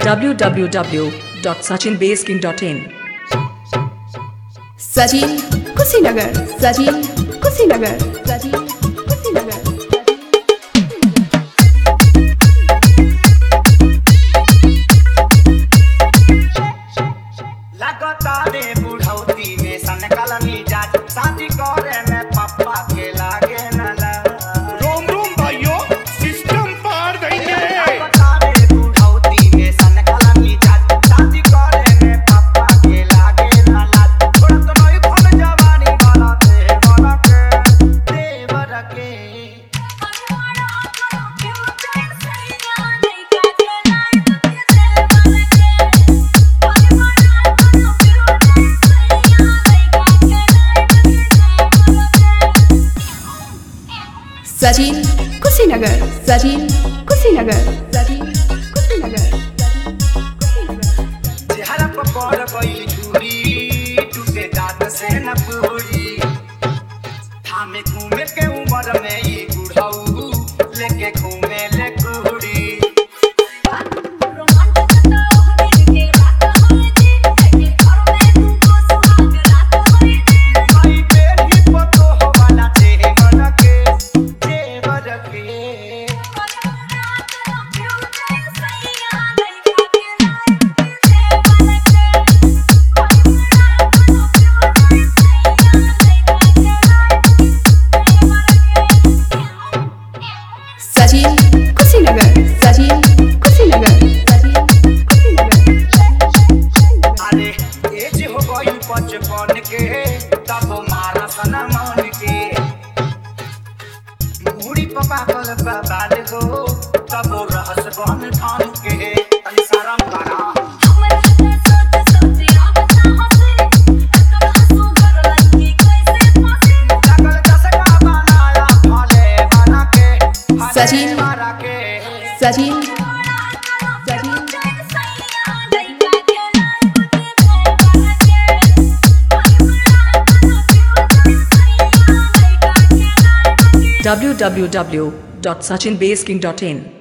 www.sachinbaseking.in Sachin Kushinagar Sachin Kushinagar Sachin Kushinagar लगतारे बुढ़ौती में सनकलनी जात शादी करे में पप्पा के लागे न लग रोम रोम भाइयों सिस्टम पार देंगे लगतारे बुढ़ौती में सनकलनी जात शादी करे में पप्पा के लागे न लग थोड़ा तो नई खोल जवानी वाला देवर के सचिन कुशीनगर सचिन कुशीनगर सचिन कुशीनगर चेहरा पर पड़ गई चूड़ी टूटे दांत से न पूरी थामे घूमे के उम्र में ये बुढ़ऊ लेके घूमे ले कुड़ी भाई बेटी पतो हो वाला जेवर के सचिन कुशीनगर सचिन कुशीनगर सचिन कुशीनगर अरे एज हो गई 55 के तब मारा सना मन के मुड़ी पपा कल बाबाद हो तब रहस बन ठान के तनी शरम करा लगल दसका बनाया भले बना के सचिन मारा के सचिन सचिन www.sachinbaseking.in